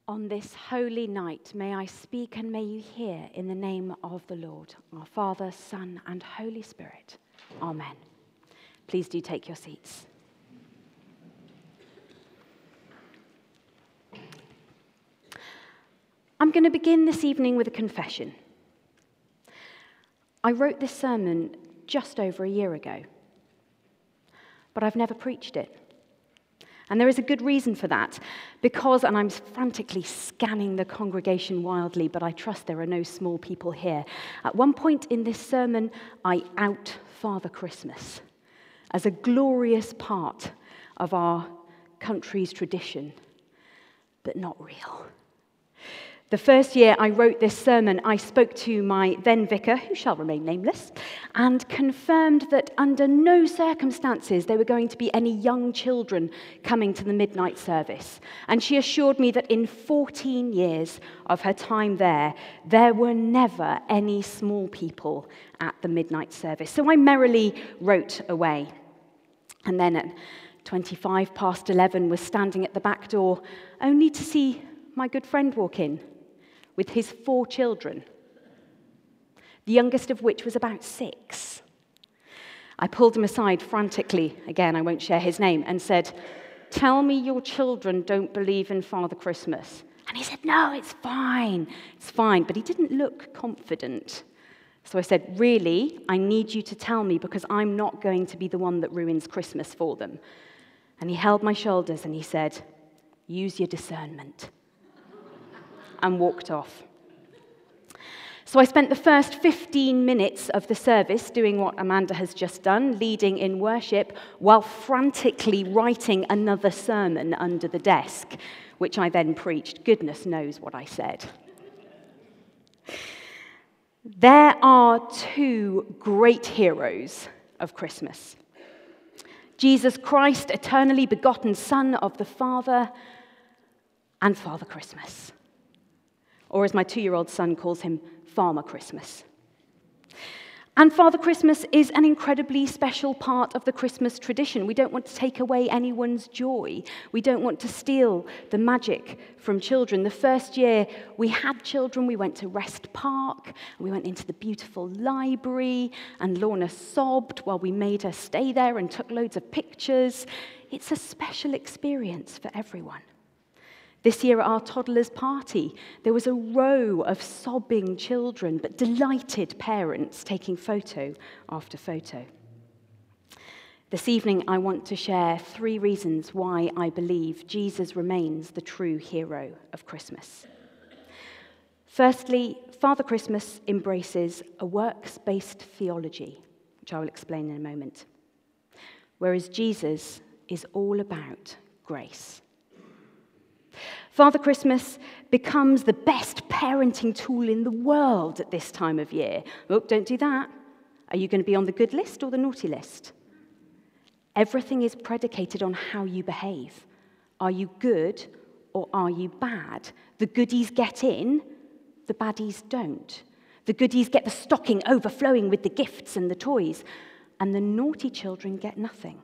On this holy night, may I speak and may you hear in the name of the Lord, our Father, Son, and Holy Spirit. Amen. Please do take your seats. I'm going to begin this evening with a confession. I wrote this sermon just over a year ago, but I've never preached it. And there is a good reason for that, because, and I'm frantically scanning the congregation wildly, but I trust there are no small people here. At one point in this sermon, I out Father Christmas as a glorious part of our country's tradition, but not real. The first year I wrote this sermon, I spoke to my then vicar, who shall remain nameless, and confirmed that under no circumstances there were going to be any young children coming to the midnight service. And she assured me that in 14 years of her time there were never any small people at the midnight service. So I merrily wrote away. And then at 25 past 11 was standing at the back door, only to see my good friend walk in with his 4 children, the youngest of which was about 6. I pulled him aside frantically, again, I won't share his name, and said, "Tell me your children don't believe in Father Christmas." And he said, "No, it's fine, but he didn't look confident. So I said, "Really, I need you to tell me, because I'm not going to be the one that ruins Christmas for them." And he held my shoulders and he said, "Use your discernment," and walked off. So I spent the first 15 minutes of the service doing what Amanda has just done, leading in worship, while frantically writing another sermon under the desk, which I then preached. Goodness knows what I said. There are 2 great heroes of Christmas: Jesus Christ, eternally begotten Son of the Father, and Father Christmas. Or as my 2-year-old son calls him, Farmer Christmas. And Father Christmas is an incredibly special part of the Christmas tradition. We don't want to take away anyone's joy. We don't want to steal the magic from children. The first year we had children, we went to Rest Park, we went into the beautiful library, and Lorna sobbed while we made her stay there and took loads of pictures. It's a special experience for everyone. This year at our toddler's party, there was a row of sobbing children, but delighted parents taking photo after photo. This evening, I want to share 3 reasons why I believe Jesus remains the true hero of Christmas. Firstly, Father Christmas embraces a works-based theology, which I will explain in a moment, whereas Jesus is all about grace. Father Christmas becomes the best parenting tool in the world at this time of year. Oh, don't do that. Are you going to be on the good list or the naughty list? Everything is predicated on how you behave. Are you good or are you bad? The goodies get in, the baddies don't. The goodies get the stocking overflowing with the gifts and the toys, and the naughty children get nothing.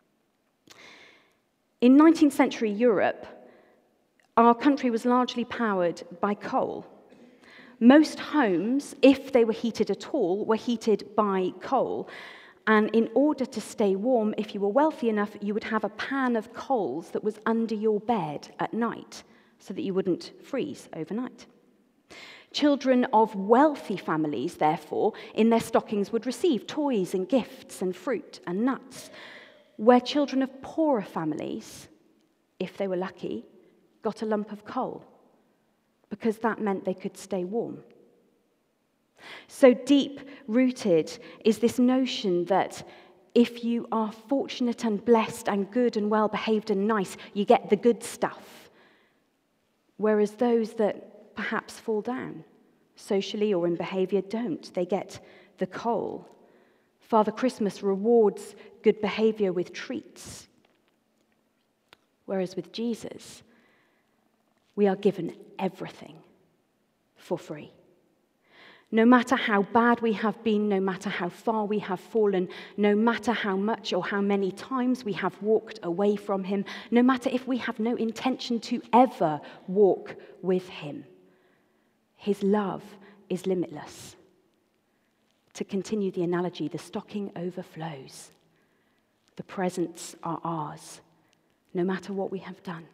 In 19th century Europe, our country was largely powered by coal. Most homes, if they were heated at all, were heated by coal. And in order to stay warm, if you were wealthy enough, you would have a pan of coals that was under your bed at night so that you wouldn't freeze overnight. Children of wealthy families, therefore, in their stockings would receive toys and gifts and fruit and nuts, where children of poorer families, if they were lucky, got a lump of coal, because that meant they could stay warm. So deep-rooted is this notion that if you are fortunate and blessed and good and well-behaved and nice, you get the good stuff, whereas those that perhaps fall down socially or in behavior don't. They get the coal. Father Christmas rewards good behavior with treats, whereas with Jesus, we are given everything for free. No matter how bad we have been, no matter how far we have fallen, no matter how much or how many times we have walked away from him, no matter if we have no intention to ever walk with him, his love is limitless. To continue the analogy, the stocking overflows. The presents are ours, no matter what we have done.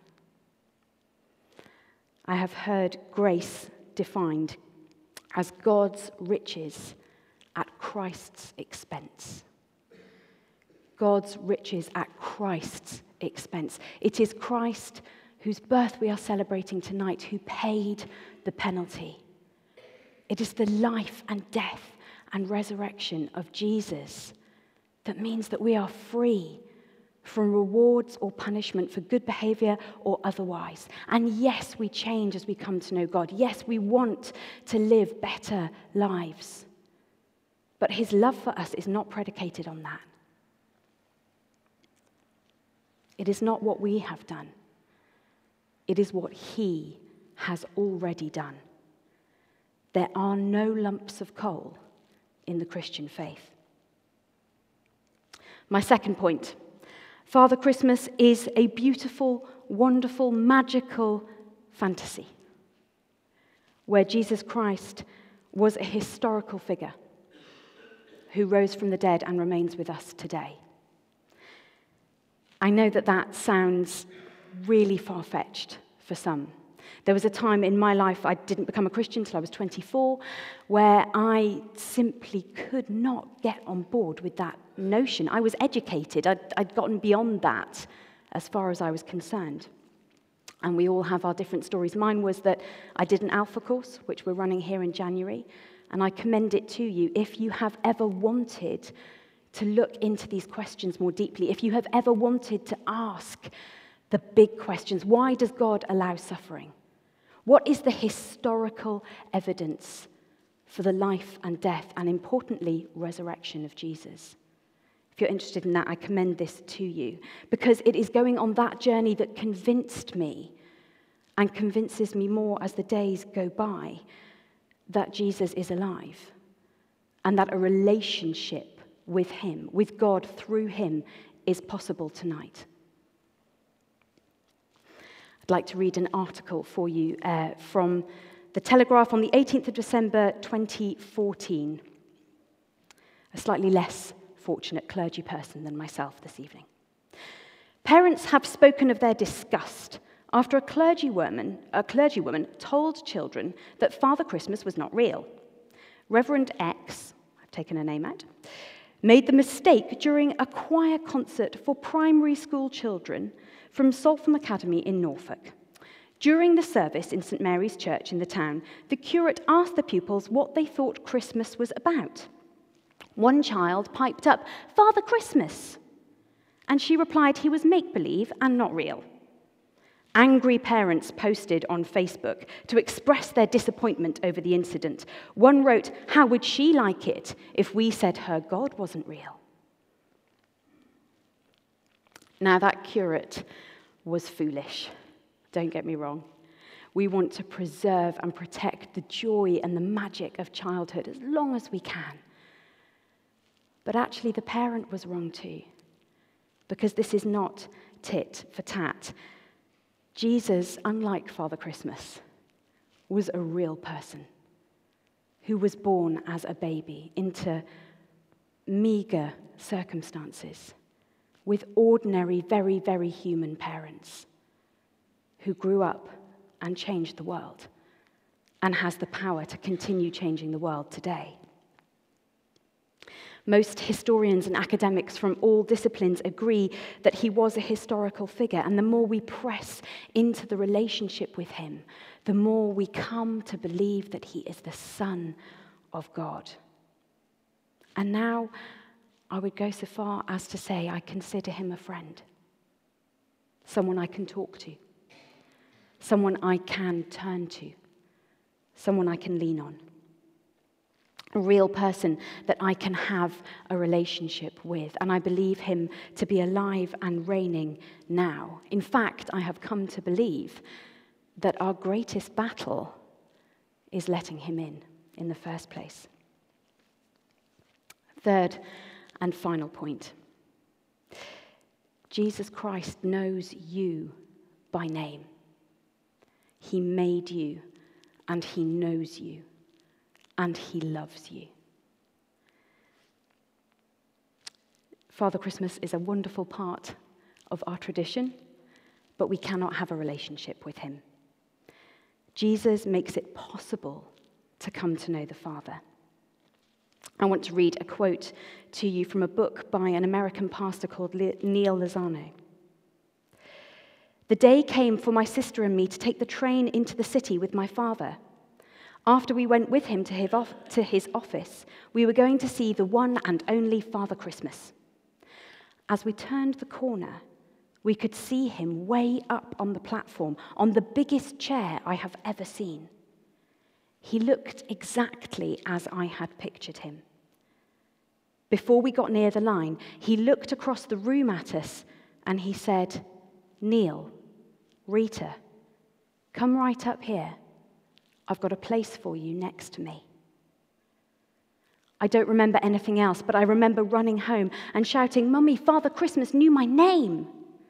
I have heard grace defined as God's riches at Christ's expense. God's riches at Christ's expense. It is Christ, whose birth we are celebrating tonight, who paid the penalty. It is the life and death and resurrection of Jesus that means that we are free from rewards or punishment for good behavior or otherwise. And yes, we change as we come to know God. Yes, we want to live better lives. But his love for us is not predicated on that. It is not what we have done. It is what he has already done. There are no lumps of coal in the Christian faith. My second point. Father Christmas is a beautiful, wonderful, magical fantasy where Jesus Christ was a historical figure who rose from the dead and remains with us today. I know that sounds really far-fetched for some. There was a time in my life, I didn't become a Christian until I was 24, where I simply could not get on board with that notion. I was educated. I'd gotten beyond that as far as I was concerned. And we all have our different stories. Mine was that I did an Alpha course, which we're running here in January, and I commend it to you. If you have ever wanted to look into these questions more deeply, if you have ever wanted to ask the big questions, why does God allow suffering? What is the historical evidence for the life and death and, importantly, resurrection of Jesus? If you're interested in that, I commend this to you because it is going on that journey that convinced me and convinces me more as the days go by that Jesus is alive and that a relationship with him, with God through him, is possible tonight. I'd like to read an article for you from The Telegraph on the 18th of December 2014. A slightly less fortunate clergy person than myself this evening. Parents have spoken of their disgust after a clergywoman told children that Father Christmas was not real. Reverend X, I've taken her name out, made the mistake during a choir concert for primary school children from Saltham Academy in Norfolk. During the service in St. Mary's Church in the town, the curate asked the pupils what they thought Christmas was about. One child piped up, "Father Christmas," and she replied he was make-believe and not real. Angry parents posted on Facebook to express their disappointment over the incident. One wrote, "How would she like it if we said her God wasn't real?" Now that curate was foolish. Don't get me wrong. We want to preserve and protect the joy and the magic of childhood as long as we can. But actually the parent was wrong too, because this is not tit for tat. Jesus, unlike Father Christmas, was a real person who was born as a baby into meager circumstances with ordinary, very, very human parents who grew up and changed the world and has the power to continue changing the world today. Most historians and academics from all disciplines agree that he was a historical figure, and the more we press into the relationship with him, the more we come to believe that he is the Son of God. And now I would go so far as to say I consider him a friend, someone I can talk to, someone I can turn to, someone I can lean on. A real person that I can have a relationship with, and I believe him to be alive and reigning now. In fact, I have come to believe that our greatest battle is letting him in. in the first place. Third and final point. Jesus Christ knows you by name. He made you, and he knows you, and he loves you. Father Christmas is a wonderful part of our tradition, but we cannot have a relationship with him. Jesus makes it possible to come to know the Father. I want to read a quote to you from a book by an American pastor called Neil Lozano. "The day came for my sister and me to take the train into the city with my father. After we went with him to his office, we were going to see the one and only Father Christmas. As we turned the corner, we could see him way up on the platform, on the biggest chair I have ever seen. He looked exactly as I had pictured him. Before we got near the line, he looked across the room at us and he said, 'Neil, Rita, come right up here. I've got a place for you next to me.' I don't remember anything else, but I remember running home and shouting, 'Mummy, Father Christmas knew my name.'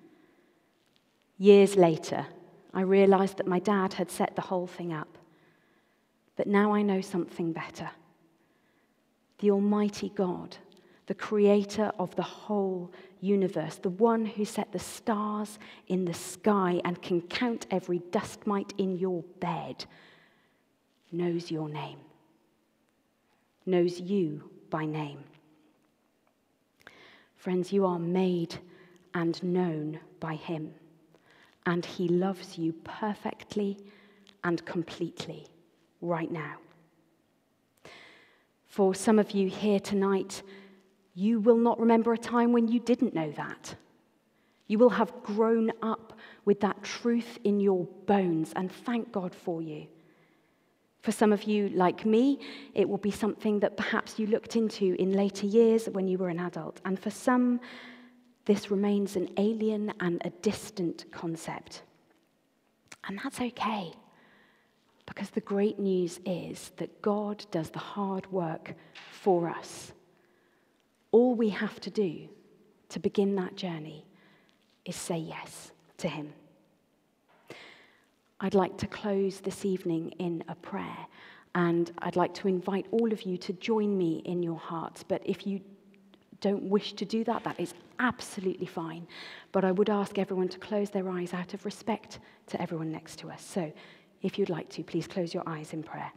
Years later, I realized that my dad had set the whole thing up. But now I know something better. The Almighty God, the creator of the whole universe, the one who set the stars in the sky and can count every dust mite in your bed, knows your name, knows you by name. Friends, you are made and known by him, and he loves you perfectly and completely right now. For some of you here tonight, you will not remember a time when you didn't know that. You will have grown up with that truth in your bones, and thank God for you. For some of you, like me, it will be something that perhaps you looked into in later years when you were an adult. And for some, this remains an alien and a distant concept. And that's okay, because the great news is that God does the hard work for us. All we have to do to begin that journey is say yes to him. I'd like to close this evening in a prayer, and I'd like to invite all of you to join me in your hearts. But if you don't wish to do that, that is absolutely fine. But I would ask everyone to close their eyes out of respect to everyone next to us. So if you'd like to, please close your eyes in prayer.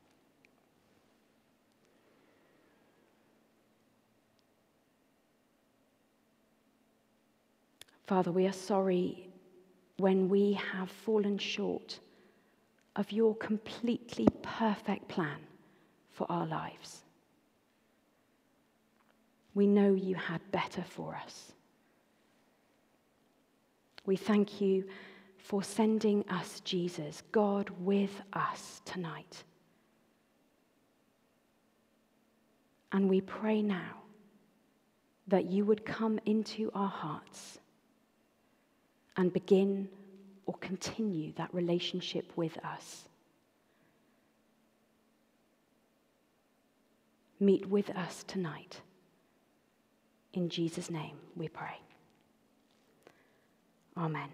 Father, we are sorry when we have fallen short of your completely perfect plan for our lives. We know you had better for us. We thank you for sending us Jesus, God with us tonight. And we pray now that you would come into our hearts and begin or continue that relationship with us. Meet with us tonight. In Jesus' name we pray. Amen.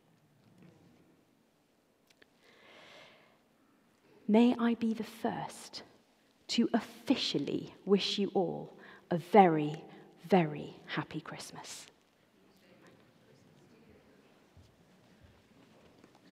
May I be the first to officially wish you all a very, very happy Christmas.